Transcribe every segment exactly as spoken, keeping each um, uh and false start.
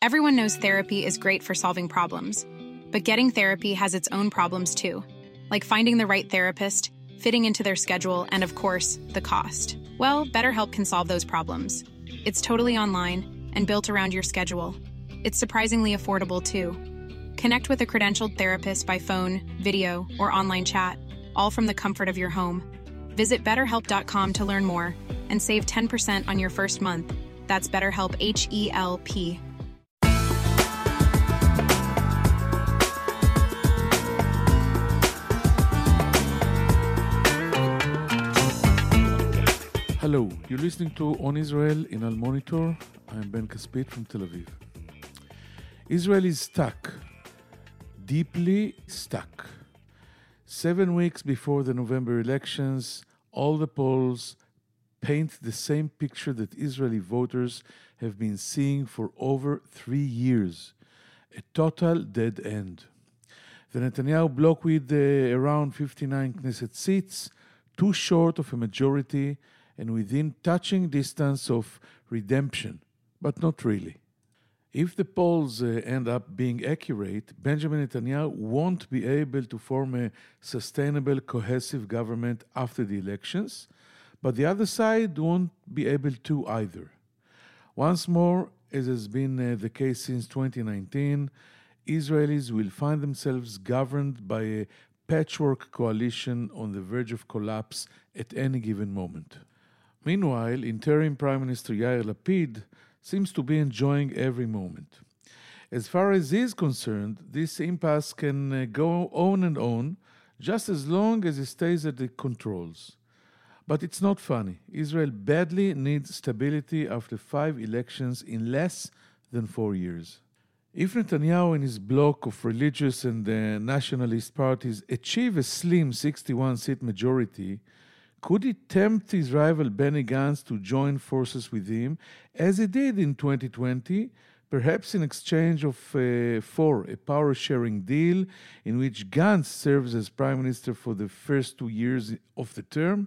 Everyone knows therapy is great for solving problems, but getting therapy has its own problems too, like finding the right therapist, fitting into their schedule, and of course, the cost. Well, BetterHelp can solve those problems. It's totally online and built around your schedule. It's surprisingly affordable too. Connect with a credentialed therapist by phone, video, or online chat, all from the comfort of your home. Visit better help dot com to learn more and save ten percent on your first month. That's BetterHelp, H E L P. Hello, you're listening to On Israel in Al Monitor. I'm Ben Caspit from Tel Aviv. Israel is stuck, deeply stuck. Seven weeks before the November elections, all the polls paint the same picture that Israeli voters have been seeing for over three years, a total dead end. The Netanyahu bloc with uh, around fifty-nine Knesset seats, too short of a majority, and within touching distance of redemption, but not really. If the polls uh, end up being accurate, Benjamin Netanyahu won't be able to form a sustainable, cohesive government after the elections, but the other side won't be able to either. Once more, as has been uh, the case since twenty nineteen, Israelis will find themselves governed by a patchwork coalition on the verge of collapse at any given moment. Meanwhile, interim Prime Minister Yair Lapid seems to be enjoying every moment. As far as he is concerned, this impasse can uh, go on and on, just as long as he stays at the controls. But it's not funny. Israel badly needs stability after five elections in less than four years. If Netanyahu and his bloc of religious and uh, nationalist parties achieve a slim sixty-one seat majority, could he tempt his rival Benny Gantz to join forces with him, as he did in twenty twenty, perhaps in exchange of uh, for a power-sharing deal in which Gantz serves as prime minister for the first two years of the term?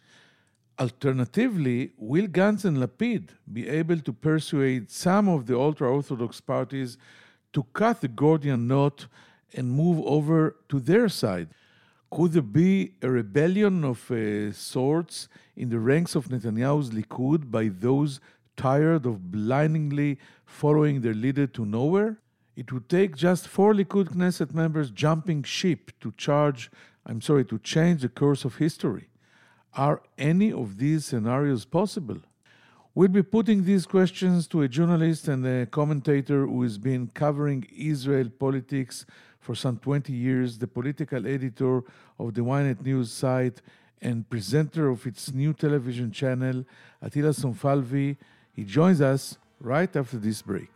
Alternatively, will Gantz and Lapid be able to persuade some of the ultra-Orthodox parties to cut the Gordian knot and move over to their side? Could there be a rebellion of uh, sorts in the ranks of Netanyahu's Likud by those tired of blindingly following their leader to nowhere? It would take just four Likud Knesset members jumping ship to charge, I'm sorry, to change the course of history. Are any of these scenarios possible? We'll be putting these questions to a journalist and a commentator who has been covering Israel politics for some twenty years, the political editor of the Ynet News site and presenter of its new television channel, Attila Sonfalvi. He joins us right after this break.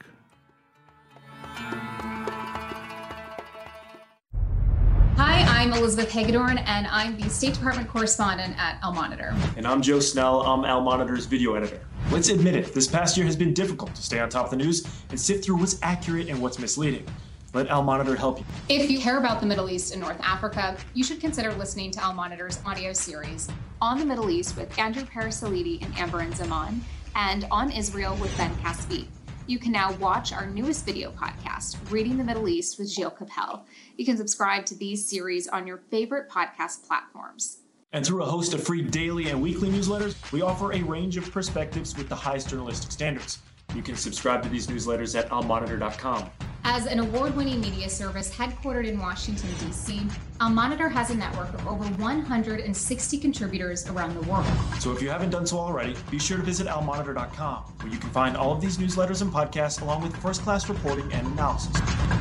Hi, I'm Elizabeth Hagedorn, and I'm the State Department correspondent at Al Monitor. And I'm Joe Snell. I'm Al Monitor's video editor. Let's admit it, this past year has been difficult to stay on top of the news and sift through what's accurate and what's misleading. Let Al Monitor help you. If you care about the Middle East and North Africa, you should consider listening to Al Monitor's audio series On the Middle East with Andrew Parasalidi and Amber and Zaman, and On Israel with Ben Caspit. You can now watch our newest video podcast, Reading the Middle East with Gilles Capel. You can subscribe to these series on your favorite podcast platforms. And through a host of free daily and weekly newsletters, we offer a range of perspectives with the highest journalistic standards. You can subscribe to these newsletters at al monitor dot com. As an award-winning media service headquartered in Washington, D C, Al Monitor has a network of over one hundred sixty contributors around the world. So if you haven't done so already, be sure to visit al monitor dot com, where you can find all of these newsletters and podcasts along with first-class reporting and analysis.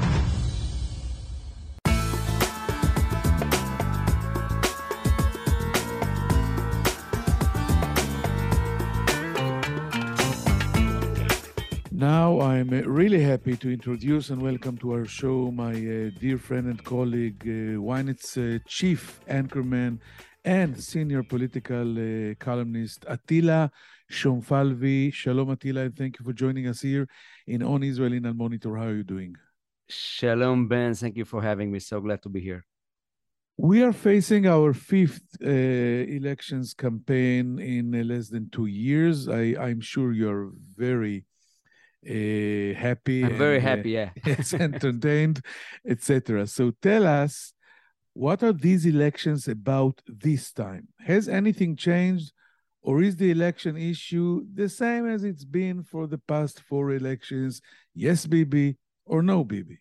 Now I'm uh, really happy to introduce and welcome to our show my uh, dear friend and colleague, uh, Ynet's uh, chief anchorman and senior political uh, columnist, Attila Sonfalvi. Shalom, Attila, and thank you for joining us here in On Israel in Al Monitor. How are you doing? Shalom, Ben. Thank you for having me. So glad to be here. We are facing our fifth uh, elections campaign in uh, less than two years. I, I'm sure you're very uh, happy. I'm and, very uh, happy, yeah. it's entertained, et cetera. So tell us, what are these elections about this time? Has anything changed, or is the election issue the same as it's been for the past four elections? Yes, Bibi, or no, Bibi?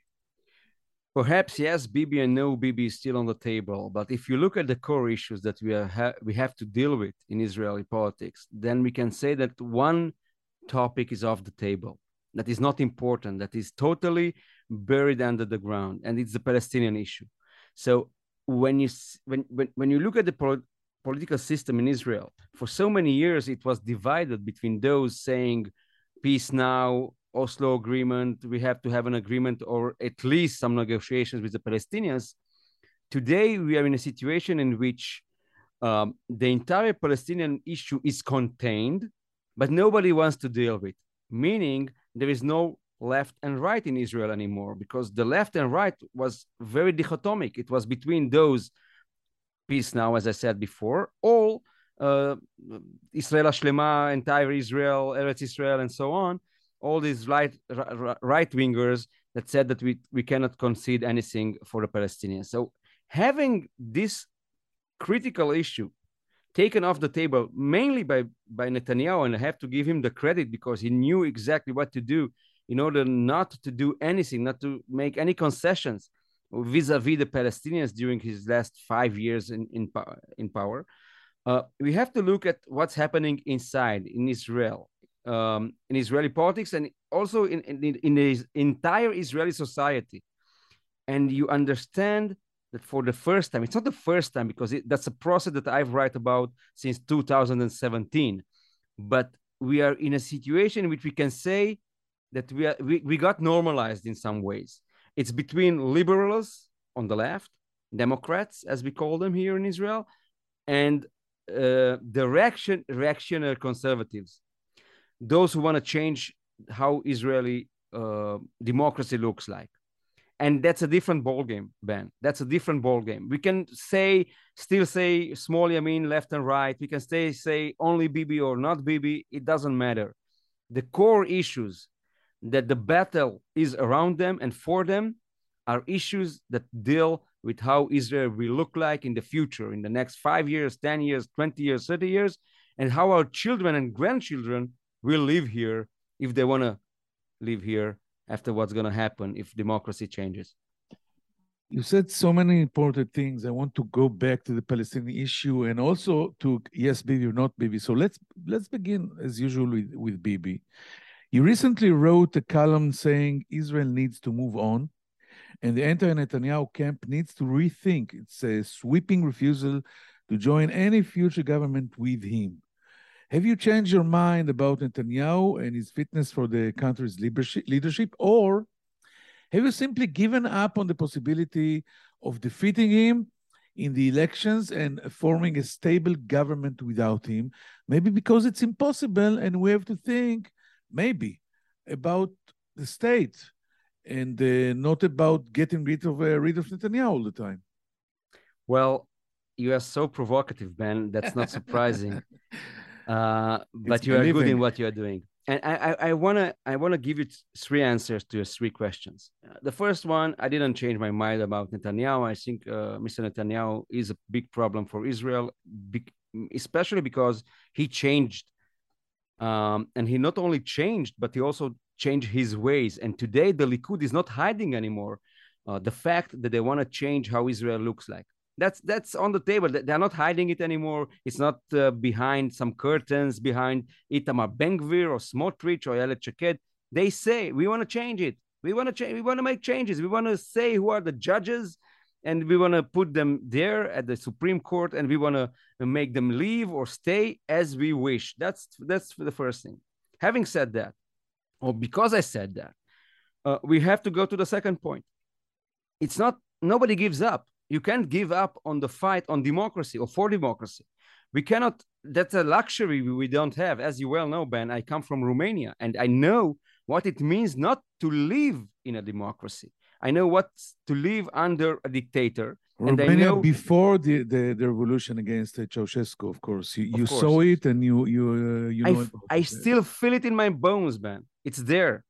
Perhaps yes, Bibi, and no, Bibi is still on the table. But if you look at the core issues that we are ha- we have to deal with in Israeli politics, then we can say that one topic is off the table, that is not important, that is totally buried under the ground, and it's the Palestinian issue. So when you when when, when you look at the pol- political system in Israel, for so many years it was divided between those saying peace now, Oslo agreement, we have to have an agreement or at least some negotiations with the Palestinians. Today, we are in a situation in which um, the entire Palestinian issue is contained, but nobody wants to deal with, meaning there is no left and right in Israel anymore, because the left and right was very dichotomic. It was between those, peace now, as I said before, all uh, Israel Shlema, entire Israel, Eretz Israel, and so on, all these right right wingers that said that we, we cannot concede anything for the Palestinians. So having this critical issue taken off the table, mainly by, by Netanyahu, and I have to give him the credit because he knew exactly what to do in order not to do anything, not to make any concessions vis-a-vis the Palestinians during his last five years in, in, in power. Uh, we have to look at what's happening inside in Israel. Um, in Israeli politics and also in, in, in the entire Israeli society. And you understand that for the first time, it's not the first time because it, that's a process that I've write about since two thousand seventeen, but we are in a situation in which we can say that we, are, we, we got normalized in some ways. It's between liberals on the left, Democrats, as we call them here in Israel, and uh, the reaction, reactionary conservatives. Those who want to change how Israeli uh, democracy looks like. And that's a different ballgame, Ben. That's a different ballgame. We can say, still say small Yamin, left and right. We can stay, say only Bibi or not Bibi. It doesn't matter. The core issues that the battle is around them and for them are issues that deal with how Israel will look like in the future, in the next five years, ten years, twenty years, thirty years, and how our children and grandchildren will live here if they want to live here after what's going to happen if democracy changes. You said so many important things. I want to go back to the Palestinian issue and also to yes, Bibi or not Bibi. So let's let's begin as usual with, with Bibi. You recently wrote a column saying Israel needs to move on and the anti-Netanyahu camp needs to rethink its a sweeping refusal to join any future government with him. Have you changed your mind about Netanyahu and his fitness for the country's leadership, or have you simply given up on the possibility of defeating him in the elections and forming a stable government without him? Maybe because it's impossible and we have to think maybe about the state and uh, not about getting rid of, uh, rid of Netanyahu all the time. Well, you are so provocative, Ben. That's not surprising. Uh, but it's you believing. Are good in what you are doing. And I, I, I wanna, I wanna give you three answers to your three questions. Uh, the first one, I didn't change my mind about Netanyahu. I think uh, Mister Netanyahu is a big problem for Israel, big, especially because he changed, um, and he not only changed, but he also changed his ways. And today, the Likud is not hiding anymore uh, the fact that they want to change how Israel looks like. That's that's on the table. They're not hiding it anymore. It's not uh, behind some curtains, behind Itamar Ben-Gvir or Smotrich or Ayelet Shaked. They say, we want to change it. We want to change. We want to make changes. We want to say who are the judges, and we want to put them there at the Supreme Court, and we want to make them leave or stay as we wish. That's that's the first thing. Having said that, or because I said that, uh, we have to go to the second point. It's not, nobody gives up. You can't give up on the fight on democracy or for democracy. We cannot, that's a luxury we don't have. As you well know, Ben, I come from Romania and I know what it means not to live in a democracy. I know what to live under a dictator. Romania, and I know, before the, the, the revolution against uh, Ceausescu, of course. You, you of course. saw it and you, you, uh, you know. I, I still feel it in my bones, Ben. It's there.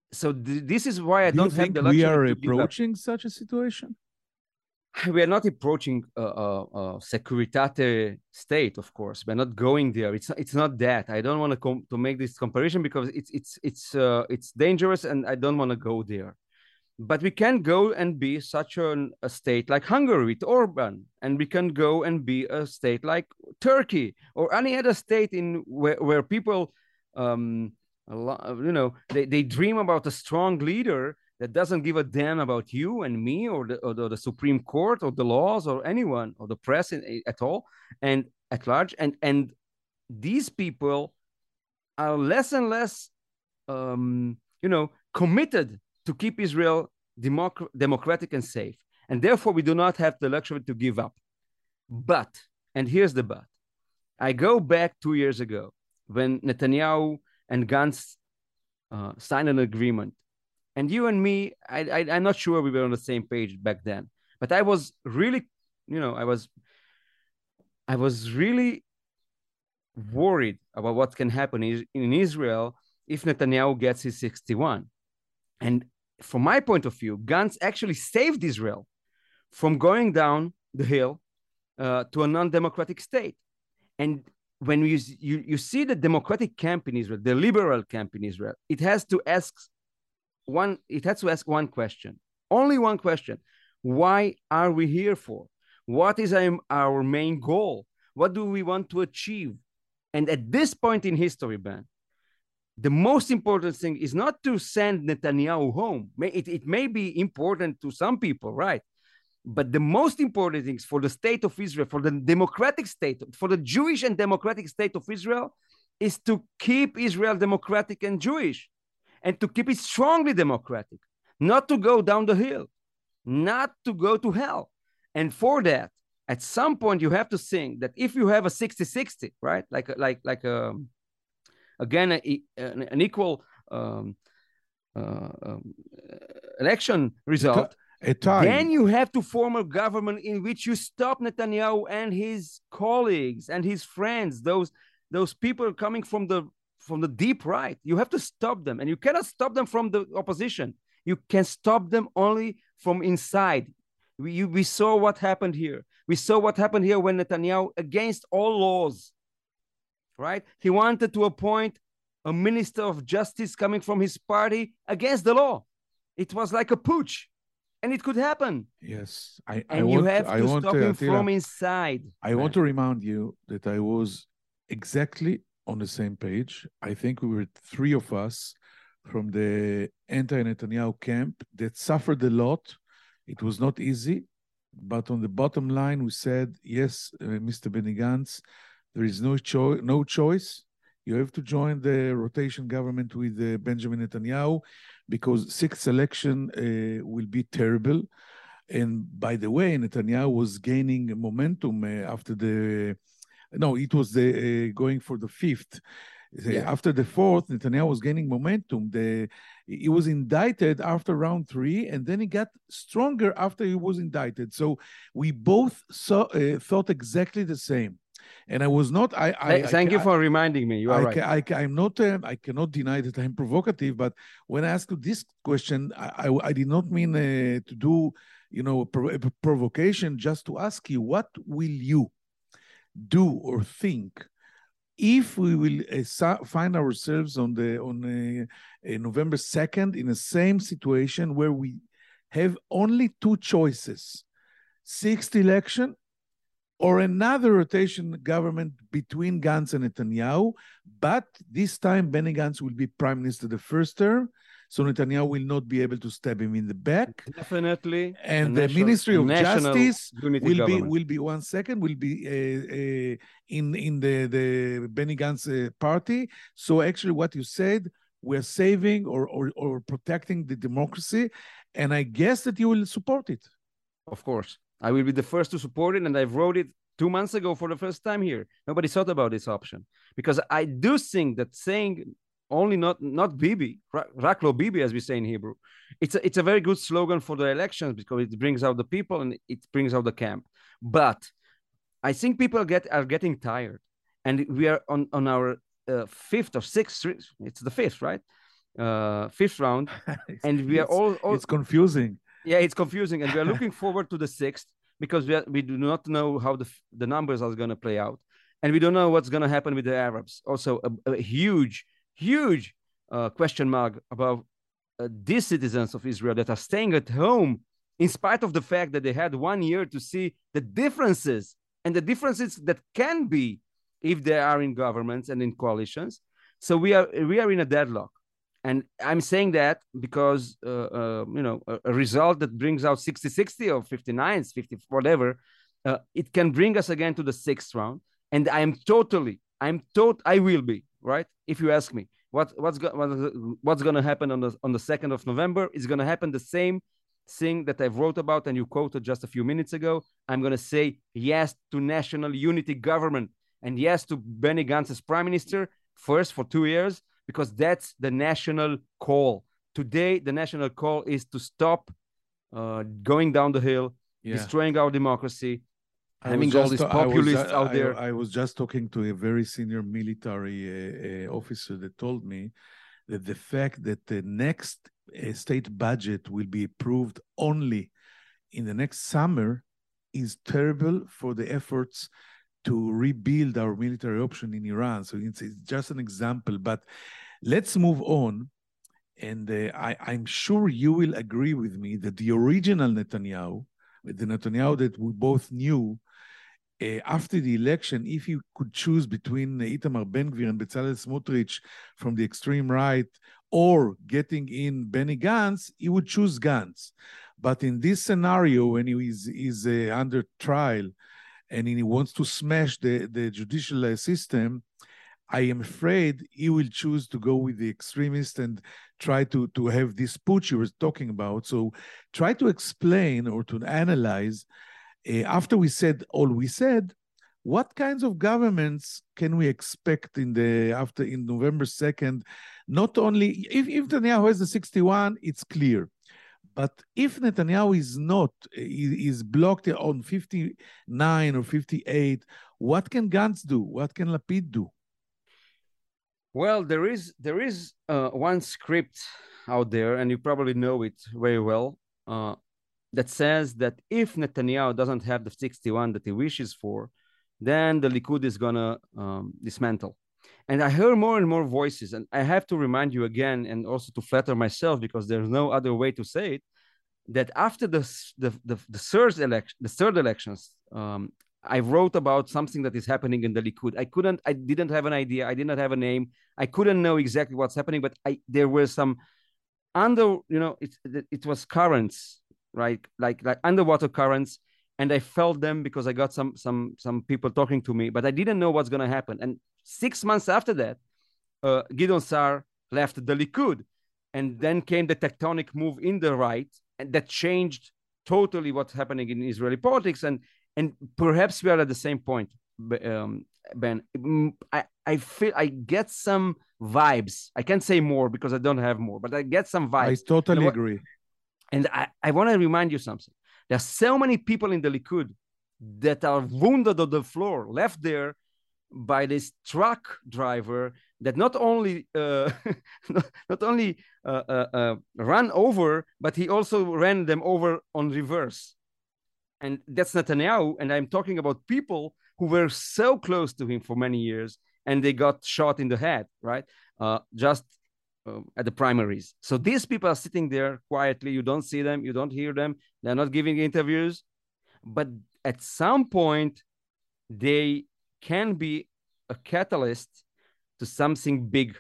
so th- this is why I Do don't you have think the we luxury are to give up. approaching such a situation? We are not approaching a, a, a securitate state, of course. We're not going there. It's it's not that. I don't want to com- to make this comparison because it's it's it's uh, it's dangerous, and I don't want to go there. But we can go and be such an, a state like Hungary with Orban, and we can go and be a state like Turkey or any other state in where where people, um, a lot, you know, they, they dream about a strong leader that doesn't give a damn about you and me or the, or the, the Supreme Court or the laws or anyone or the press in, at all and at large. And and these people are less and less, um, you know, committed to keep Israel democ- democratic and safe. And therefore, we do not have the luxury to give up. But, and here's the but, I go back two years ago when Netanyahu and Gantz uh, signed an agreement. And you and me, I, I, I'm not sure we were on the same page back then. But I was really, you know, I was, I was really worried about what can happen in Israel if Netanyahu gets his sixty-one. And from my point of view, Gantz actually saved Israel from going down the hill uh, to a non-democratic state. And when you, you, you see the democratic camp in Israel, the liberal camp in Israel, it has to ask one, it has to ask one question, only one question. Why are we here for? What is our, our main goal? What do we want to achieve? And at this point in history, Ben, the most important thing is not to send Netanyahu home. It, it may be important to some people, right? But the most important thing for the state of Israel, for the democratic state, for the Jewish and democratic state of Israel, is to keep Israel democratic and Jewish, and to keep it strongly democratic, not to go down the hill, not to go to hell. And for that, at some point, you have to think that if you have a sixty sixty, right? Like, like, like a, again, a, an, an equal um, uh, um, election result, a tie. Then you have to form a government in which you stop Netanyahu and his colleagues and his friends, those, those people coming from the, from the deep right. You have to stop them, and you cannot stop them from the opposition. You can stop them only from inside. We, you, we saw what happened here. We saw what happened here when Netanyahu, against all laws, right? He wanted to appoint a minister of justice coming from his party against the law. It was like a putsch, and it could happen. Yes. I, and I you want, have to I want, stop uh, him Attila, from inside. I want to remind you that I was exactly on the same page. I think we were three of us from the anti-Netanyahu camp that suffered a lot. It was not easy. But on the bottom line, we said, yes, uh, Mister Benny Gantz, there is no, cho- no choice. You have to join the rotation government with uh, Benjamin Netanyahu, because sixth election uh, will be terrible. And by the way, Netanyahu was gaining momentum uh, after the, no, it was the uh, going for the fifth. Yeah. After the fourth, Netanyahu was gaining momentum. The, he was indicted after round three, and then he got stronger after he was indicted. So we both saw, uh, thought exactly the same. And I was not. I. I Thank I, you I, for reminding me. You are I, right. I, I'm not. Um, I cannot deny that I'm provocative. But when I asked you this question, I, I, I did not mean uh, to do, you know, a, prov- a provocation. Just to ask you, what will you do or think if we will uh, find ourselves on the on uh, uh, November second in the same situation where we have only two choices: sixth election or another rotation government between Gantz and Netanyahu, but this time Benny Gantz will be prime minister the first term, so Netanyahu will not be able to stab him in the back. Definitely. And the national, Ministry of Justice will government. be will be one second will be uh, uh, in in the the Benny Gantz uh, party. So actually, what you said, we're saving or, or or protecting the democracy, and I guess that you will support it. Of course. I will be the first to support it, and I wrote it two months ago for the first time here. Nobody thought about this option, because I do think that saying only not not Bibi, Rak lo Bibi, as we say in Hebrew, it's a, it's a very good slogan for the elections, because it brings out the people and it brings out the camp. But I think people get are getting tired, and we are on on our uh, fifth or sixth. It's the fifth, right? uh, fifth round, and we are all, all. It's confusing. Yeah, it's confusing, and we are looking forward to the sixth because we are, we do not know how the the numbers are going to play out, and we don't know what's going to happen with the Arabs. Also, a, a huge, huge uh, question mark about uh, these citizens of Israel that are staying at home in spite of the fact that they had one year to see the differences and the differences that can be if they are in governments and in coalitions. So we are we are in a deadlock. And I'm saying that because, uh, uh, you know, a, a result that brings out sixty sixty or fifty-nine, fifty, whatever, uh, it can bring us again to the sixth round. And I am totally, I'm tot, I will be, right? If you ask me, what, what's, go, what, what's going to happen on the, on the second of November, is going to happen the same thing that I've wrote about and you quoted just a few minutes ago. I'm going to say yes to national unity government and yes to Benny Gantz as prime minister, first for two years, because that's the national call. Today, the national call is to stop uh, going down the hill, yeah. destroying our democracy, I having all these populists was, out I, there. I was just talking to a very senior military uh, uh, officer that told me that the fact that the next uh, state budget will be approved only in the next summer is terrible for the efforts to rebuild our military option in Iran. So it's, it's just an example, but let's move on. And uh, I, I'm sure you will agree with me that the original Netanyahu, the Netanyahu that we both knew, uh, after the election, if you could choose between Itamar Ben-Gvir and Bezalel Smotrich from the extreme right, or getting in Benny Gantz, he would choose Gantz. But in this scenario, when he is, is uh, under trial, and he wants to smash the, the judicial system, I am afraid he will choose to go with the extremists and try to, to have this putsch you were talking about. So try to explain or to analyze, uh, after we said all we said, what kinds of governments can we expect in the after in November second? Not only, if, if Netanyahu has the sixty-one, it's clear. But if Netanyahu is not, is blocked on fifty-nine or fifty-eight, what can Gantz do? What can Lapid do? Well, there is there is uh, one script out there, and you probably know it very well, uh, that says that if Netanyahu doesn't have the sixty-one that he wishes for, then the Likud is going to um, dismantle. And I hear more and more voices, and I have to remind you again, and also to flatter myself, because there's no other way to say it, that after the the the, the third election, the third elections, um, I wrote about something that is happening in the Likud. I couldn't, I didn't have an idea. I did not have a name. I couldn't know exactly what's happening, but I there were some under, you know, it it was currents, right, like like underwater currents. And I felt them because I got some some some people talking to me, but I didn't know what's going to happen. And six months after that, uh, Gideon Sa'ar left the Likud, and then came the tectonic move in the right, and that changed totally what's happening in Israeli politics. And and perhaps we are at the same point, um, Ben. I I feel I get some vibes. I can't say more because I don't have more, but I get some vibes. I totally you know agree. And I I want to remind you something. There are so many people in the Likud that are wounded on the floor, left there by this truck driver that not only uh, not, not only uh, uh, uh, ran over, but he also ran them over on reverse. And that's Netanyahu. And I'm talking about people who were so close to him for many years, and they got shot in the head, right? Uh, just Uh, at the primaries. So these people are sitting there quietly. You don't see them. You don't hear them. They're not giving interviews. But at some point, they can be a catalyst to something big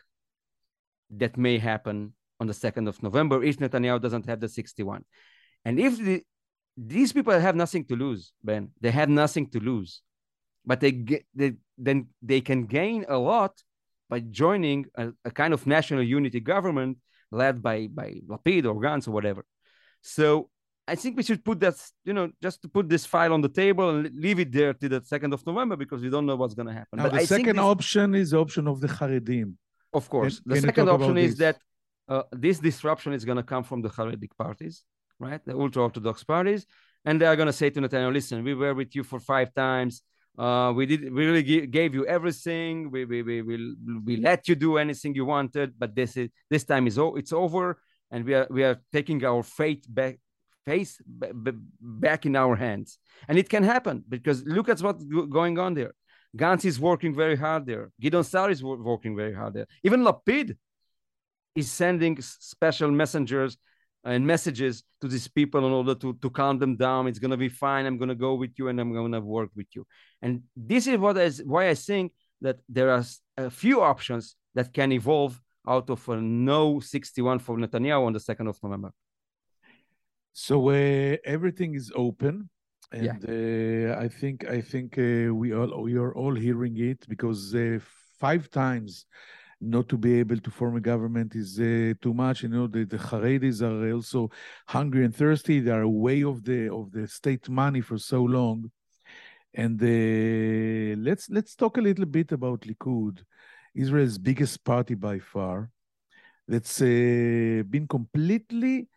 that may happen on the second of November if Netanyahu doesn't have the sixty-one. And if the, these people have nothing to lose, Ben, they have nothing to lose. But they get, they, then they can gain a lot by joining a, a kind of national unity government led by, by Lapid or Gantz or whatever. So I think we should put that, you know, just to put this file on the table and leave it there till the second of November, because we don't know what's going to happen. Now, but the I second this, option is the option of the Haredim. Of course. Can, the can second option is this? that uh, this disruption is going to come from the Haredic parties, right? The ultra-Orthodox parties. And they are going to say to Netanyahu, listen, we were with you for five times. Uh, we did. We really g- gave you everything. We we we we we let you do anything you wanted. But this is this time is o- it's over, and we are we are taking our fate back, face b- b- back in our hands. And it can happen because look at what's go- going on there. Gantz is working very hard there. Gideon Sa'ar is wo- working very hard there. Even Lapid is sending special messengers and messages to these people in order to, to calm them down. It's going to be fine. I'm going to go with you and I'm going to work with you. And this is what is why I think that there are a few options that can evolve out of a no sixty-one for Netanyahu on the second of November. So uh, everything is open. And yeah. uh, I think I think uh, we all we are all hearing it because uh, five times not to be able to form a government is uh, too much. You know, the, the Haredis are also hungry and thirsty. They are away of the of the state money for so long. And uh, let's let's talk a little bit about Likud, Israel's biggest party by far, that's uh, been completely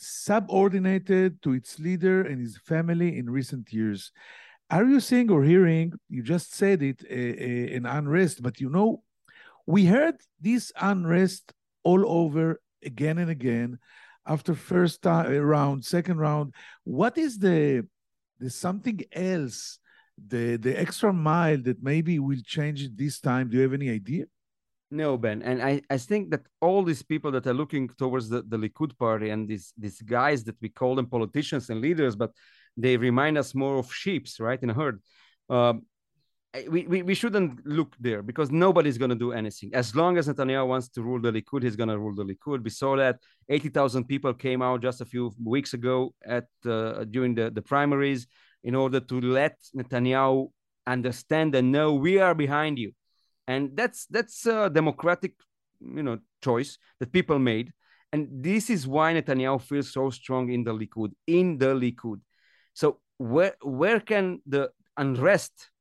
subordinated to its leader and his family in recent years. Are you seeing or hearing, you just said it, uh, uh, an unrest, but you know, we heard this unrest all over again and again after first round, second round. What is the, the something else, the, the extra mile that maybe will change it this time? Do you have any idea? No, Ben. And I, I think that all these people that are looking towards the, the Likud party and these, these guys that we call them politicians and leaders, but they remind us more of sheeps, right, in a herd. Um, we, we, we shouldn't look there because nobody's going to do anything. As long as Netanyahu wants to rule the Likud, he's going to rule the Likud. We saw that eighty thousand people came out just a few weeks ago at uh, during the, the primaries in order to let Netanyahu understand and know we are behind you. And that's that's a democratic, you know, choice that people made. And this is why Netanyahu feels so strong in the Likud, in the Likud. So where where can the unrest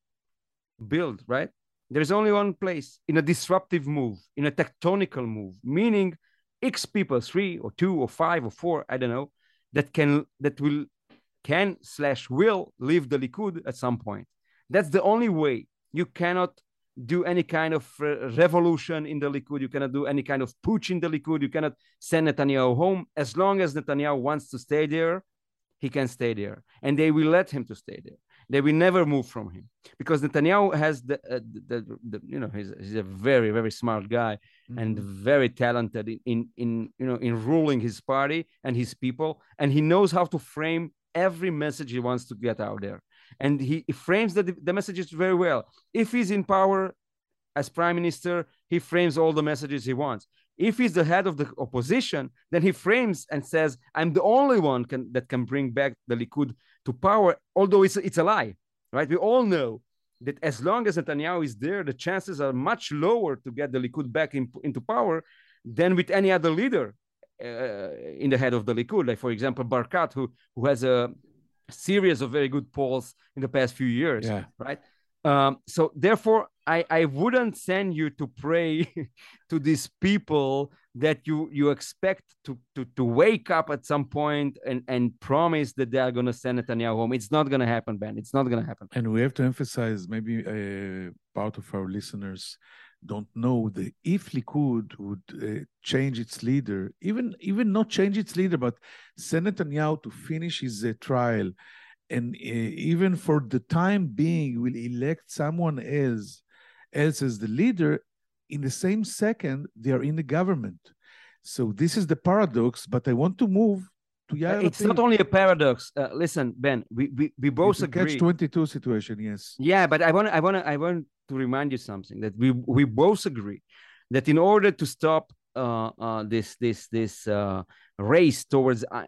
build, right? There's only one place, in a disruptive move, in a tectonical move, meaning X people, three or two or five or four, I don't know, that can that will can slash will leave the Likud at some point. That's the only way. You cannot do any kind of uh, revolution in the Likud. You cannot do any kind of putsch in the Likud. You cannot send Netanyahu home. As long as Netanyahu wants to stay there, he can stay there. And they will let him to stay there. They will never move from him because Netanyahu has the, uh, the, the, the you know, he's, he's a very, very smart guy mm-hmm. and very talented in, in, in, you know, in ruling his party and his people. And he knows how to frame every message he wants to get out there. And he, he frames the, the messages very well. If he's in power as prime minister, he frames all the messages he wants. If he's the head of the opposition, then he frames and says, I'm the only one can, that can bring back the Likud to power, although it's, it's a lie, right? We all know that as long as Netanyahu is there, the chances are much lower to get the Likud back in, into power than with any other leader uh, in the head of the Likud. Like, for example, Barkat, who, who has a series of very good polls in the past few years, yeah. right? Um, so therefore, I, I wouldn't send you to pray to these people that you you expect to, to, to wake up at some point and, and promise that they are going to send Netanyahu home. It's not going to happen, Ben. It's not going to happen. And we have to emphasize, maybe a part of our listeners don't know that if Likud would uh, change its leader, even, even not change its leader, but send Netanyahu to finish his uh, trial, and uh, even for the time being will elect someone else, else as the leader, in the same second, they are in the government. So this is the paradox, but I want to move to Yair. It's not only a paradox. Uh, listen, Ben, we, we, we both it's a agree. catch twenty-two situation, yes. Yeah, but I want I want I want to remind you something, that we we both agree that in order to stop uh, uh, this this this uh, race towards uh,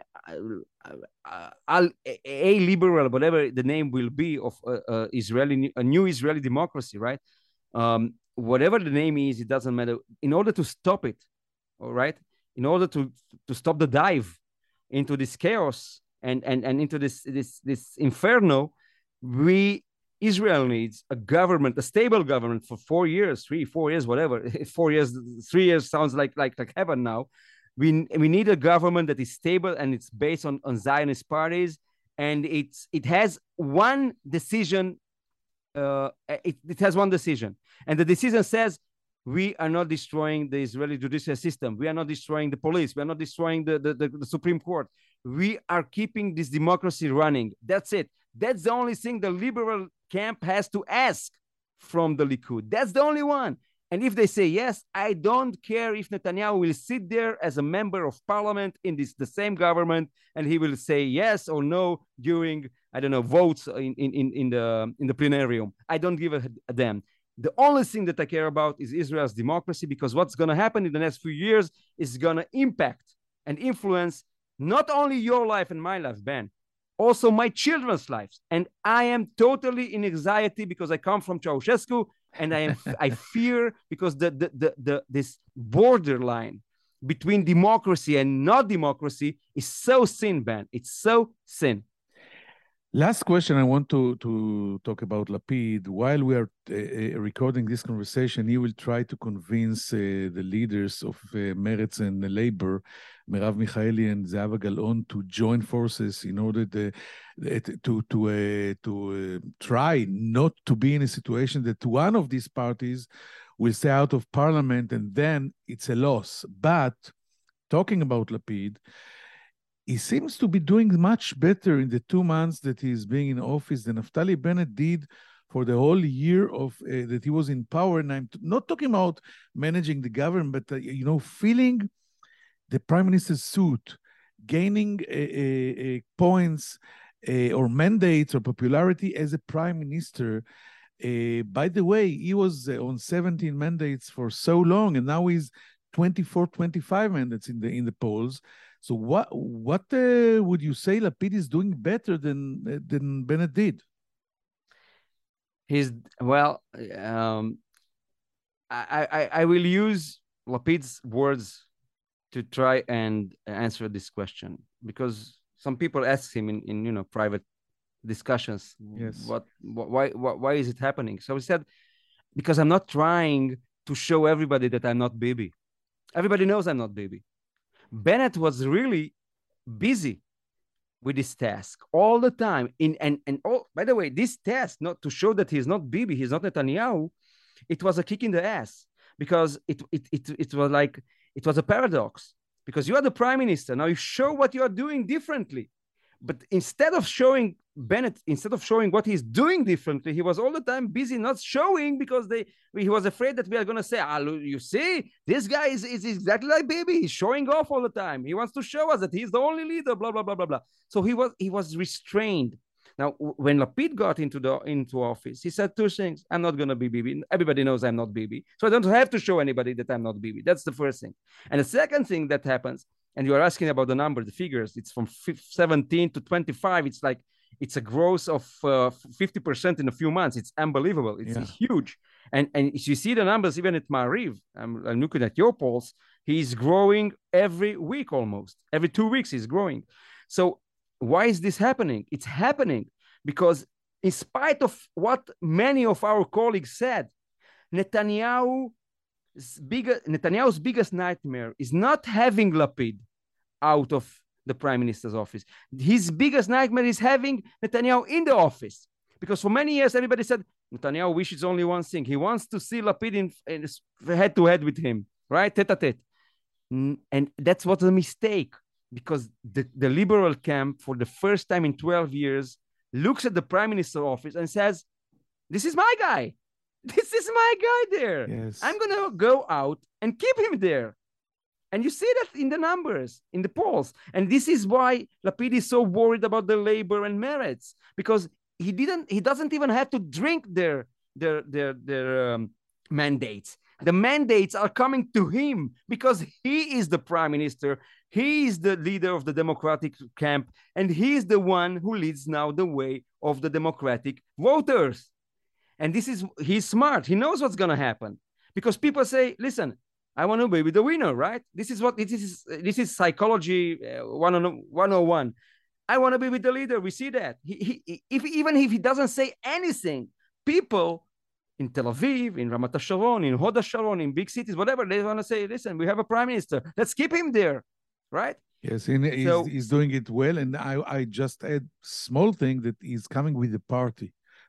uh, uh, a liberal, whatever the name will be, of uh, uh, Israeli, a new Israeli democracy, right? Um, whatever the name is, it doesn't matter. In order to stop it, all right, in order to to stop the dive into this chaos and and and into this this this inferno, we Israel needs a government, a stable government for four years, three, four years, whatever. Four years, three years sounds like like like heaven now. We we need a government that is stable and it's based on on Zionist parties, and it's it has one decision uh, it, it has one decision. And the decision says, we are not destroying the Israeli judicial system. We are not destroying the police. We are not destroying the, the, the, the Supreme Court. We are keeping this democracy running. That's it. That's the only thing the liberal camp has to ask from the Likud. That's the only one. And if they say yes, I don't care if Netanyahu will sit there as a member of parliament in this the same government, and he will say yes or no during, I don't know, votes in, in, in, the, in the plenarium. I don't give a, a damn. The only thing that I care about is Israel's democracy, because what's going to happen in the next few years is going to impact and influence not only your life and my life, Ben, also my children's lives. And I am totally in anxiety because I come from Ceausescu, and I am I fear because the, the the the this borderline between democracy and not democracy is so thin, Ben. It's so thin. Last question, I want to, to talk about Lapid. While we are uh, recording this conversation, he will try to convince uh, the leaders of uh, Meretz and Labor, Merav Michaeli and Zehava Gal'on, to join forces in order to to to, uh, to uh, try not to be in a situation that one of these parties will stay out of parliament, and then it's a loss. But talking about Lapid, he seems to be doing much better in the two months that he's being in office than Naftali Bennett did for the whole year of uh, that he was in power. And I'm not talking about managing the government, but, uh, you know, feeling the prime minister's suit, gaining uh, uh, points uh, or mandates or popularity as a prime minister. Uh, by the way, he was uh, on seventeen mandates for so long, and now he's twenty-four, twenty-five mandates in the in the polls. So what what uh, would you say Lapid is doing better than uh, than Bennett did? He's well. Um, I, I I will use Lapid's words to try and answer this question, because some people ask him in, in you know private discussions. Yes. What, what why what, why is it happening? So he said, because I'm not trying to show everybody that I'm not Bibi. Everybody knows I'm not Bibi. Bennett was really busy with this task all the time. In and and all, by the way, this task, not to show that he's not Bibi, he's not Netanyahu, it was a kick in the ass, because it it it, it was like it was a paradox, because you are the prime minister. Now you show what you are doing differently. But instead of showing Bennett, instead of showing what he's doing differently, he was all the time busy not showing, because they he was afraid that we are going to say, ah, you see, this guy is, is exactly like Bibi. He's showing off all the time. He wants to show us that he's the only leader, blah, blah, blah, blah, blah. So he was he was restrained. Now, when Lapid got into the into office, he said two things. I'm not going to be Bibi. Everybody knows I'm not Bibi. So I don't have to show anybody that I'm not Bibi. That's the first thing. And the second thing that happens, and you are asking about the number, the figures, it's from seventeen to twenty-five. It's like, it's a growth of uh, fifty percent in a few months. It's unbelievable. It's yeah. huge. And and you see the numbers, even at Ma'ariv, I'm, I'm looking at your polls, he's growing every week almost. Every two weeks he's growing. So why is this happening? It's happening because in spite of what many of our colleagues said, Netanyahu Big, Netanyahu's biggest nightmare is not having Lapid out of the prime minister's office. His biggest nightmare is having Netanyahu in the office, because for many years everybody said Netanyahu wishes only one thing: he wants to see Lapid in, in head to head with him, right, tete a tete. And that's what's a mistake, because the, the liberal camp, for the first time in twelve years, looks at the prime minister's office and says, "This is my guy. This is my guy there. Yes. I'm going to go out and keep him there." And you see that in the numbers, in the polls. And this is why Lapid is so worried about the labor and Meretz, because he didn't, he doesn't even have to drink their, their, their, their um, mandates. The mandates are coming to him because he is the prime minister. He is the leader of the Democratic camp, and he is the one who leads now the way of the Democratic voters. And this is, he's smart. He knows what's going to happen, because people say, listen, I want to be with the winner, right? This is what, this is, this is psychology uh, one oh one. I want to be with the leader. We see that. He, he, if, even if he doesn't say anything, people in Tel Aviv, in Ramat HaSharon, in Hod HaSharon, in big cities, whatever, they want to say, listen, we have a prime minister. Let's keep him there, right? Yes, and he's, so, he's doing it well. And I, I just add small thing that he's coming with the party.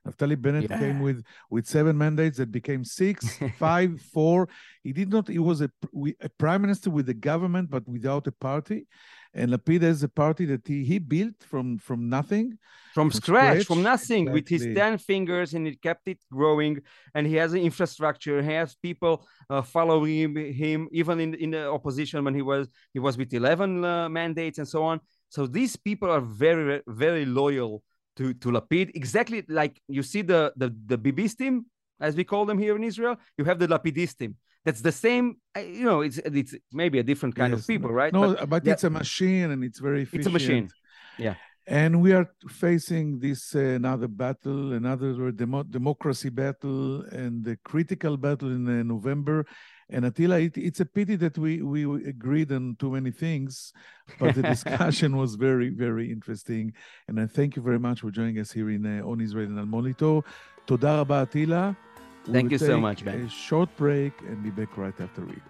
Naftali Bennett Yeah. came with, with seven mandates that became six, five, four. He did not, he was a, a prime minister with the government, but without a party. And Lapid is a party that he, he built from, from nothing. From, from scratch, scratch, from nothing, exactly. with his ten fingers, and he kept it growing. And he has an infrastructure. He has people uh, following him, even in in the opposition when he was he was with eleven uh, mandates and so on. So these people are very very loyal to to Lapid. Exactly like you see the the the Bibistim, as we call them here in Israel. You have the Lapidistim. That's the same. You know, it's it's maybe a different kind yes. of people, right? No, but, but yeah, it's a machine, and it's very efficient. It's a machine. Yeah. And we are facing this uh, another battle, another demo democracy battle, and the critical battle in uh, November. And Attila, it, it's a pity that we, we agreed on too many things, but the discussion was very, very interesting. And I thank you very much for joining us here in uh, On Israel and Al Monitor. Toda Rabba, Attila. Thank you so much, Ben. A short break and be back right after it.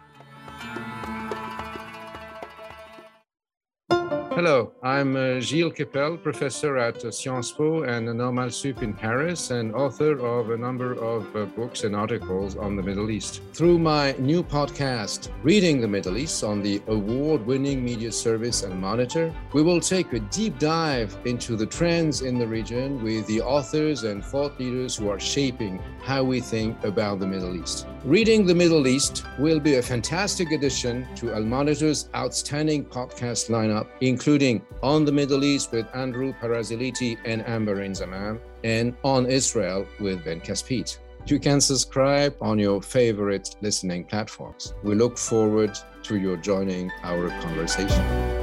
Hello, I'm uh, Gilles Kepel, professor at uh, Sciences Po and Normal Sup in Paris, and author of a number of uh, books and articles on the Middle East. Through my new podcast, Reading the Middle East, on the award-winning media service Al Monitor, we will take a deep dive into the trends in the region with the authors and thought leaders who are shaping how we think about the Middle East. Reading the Middle East will be a fantastic addition to Al Monitor's outstanding podcast lineup, including On the Middle East with Andrew Paraziliti and Amberin Zaman, and On Israel with Ben Caspit. You can subscribe on your favorite listening platforms. We look forward to your joining our conversation.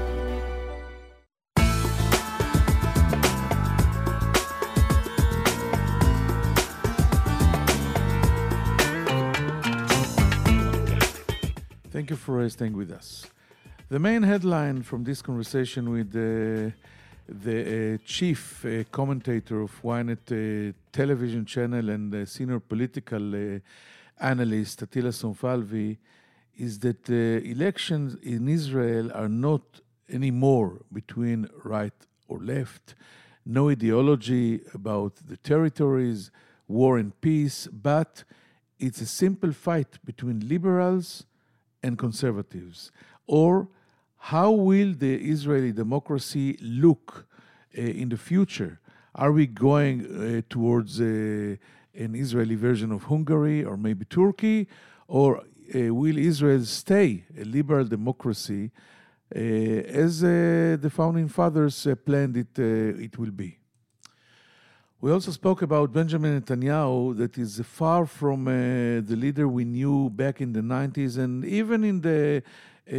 Thank you for staying with us. The main headline from this conversation with uh, the uh, chief uh, commentator of Ynet uh, television channel and uh, senior political uh, analyst Attila Sonfalvi is that uh, elections in Israel are not anymore between right or left, no ideology about the territories, war and peace, but it's a simple fight between liberals and conservatives. Or how will the Israeli democracy look uh, in the future? Are we going uh, towards uh, an Israeli version of Hungary or maybe Turkey? Or uh, will Israel stay a liberal democracy uh, as uh, the founding fathers uh, planned it, uh, it will be? We also spoke about Benjamin Netanyahu, that is far from uh, the leader we knew back in the nineties, and even in the, uh,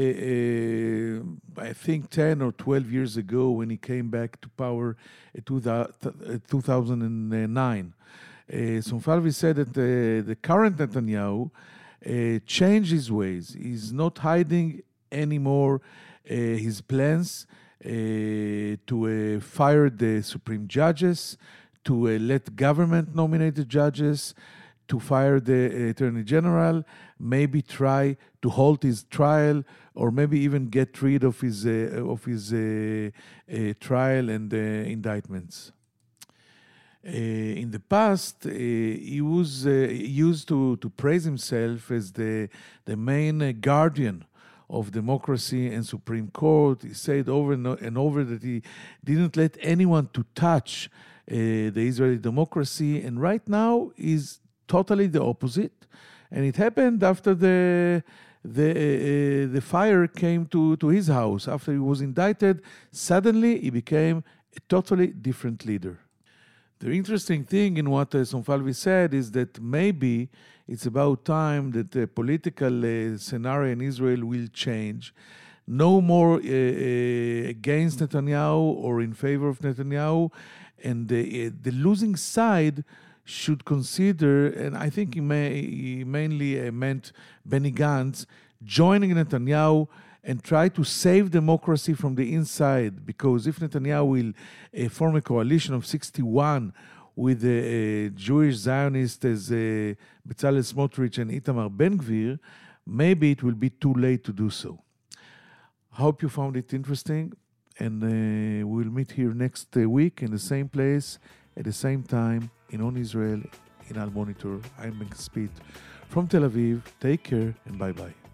uh, I think, ten or twelve years ago when he came back to power in two thousand nine. Uh, Sonfalvi said that uh, the current Netanyahu uh, changed his ways. He's not hiding anymore uh, his plans uh, to uh, fire the Supreme Judges, to uh, let government nominate the judges, to fire the uh, Attorney General, maybe try to halt his trial, or maybe even get rid of his uh, of his uh, uh, trial and uh, indictments. Uh, in the past, uh, he was uh, used to, to praise himself as the, the main uh, guardian of democracy and Supreme Court. He said over and over that he didn't let anyone to touch Uh, the Israeli democracy, and right now is totally the opposite. And it happened after the the uh, the fire came to, to his house. After he was indicted, suddenly he became a totally different leader. The interesting thing in what uh, Sonfalvi said is that maybe it's about time that the political uh, scenario in Israel will change. No more uh, uh, against Netanyahu or in favor of Netanyahu. And the, uh, the losing side should consider, and I think he, may, he mainly uh, meant Benny Gantz, joining Netanyahu and try to save democracy from the inside. Because if Netanyahu will uh, form a coalition of sixty-one with the uh, Jewish Zionists as uh, Bezalel Smotrich and Itamar Ben-Gvir, maybe it will be too late to do so. I hope you found it interesting. And uh, we'll meet here next uh, week in the same place at the same time in On Israel in Al Monitor. I'm Ben Caspit from Tel Aviv. Take care and bye-bye.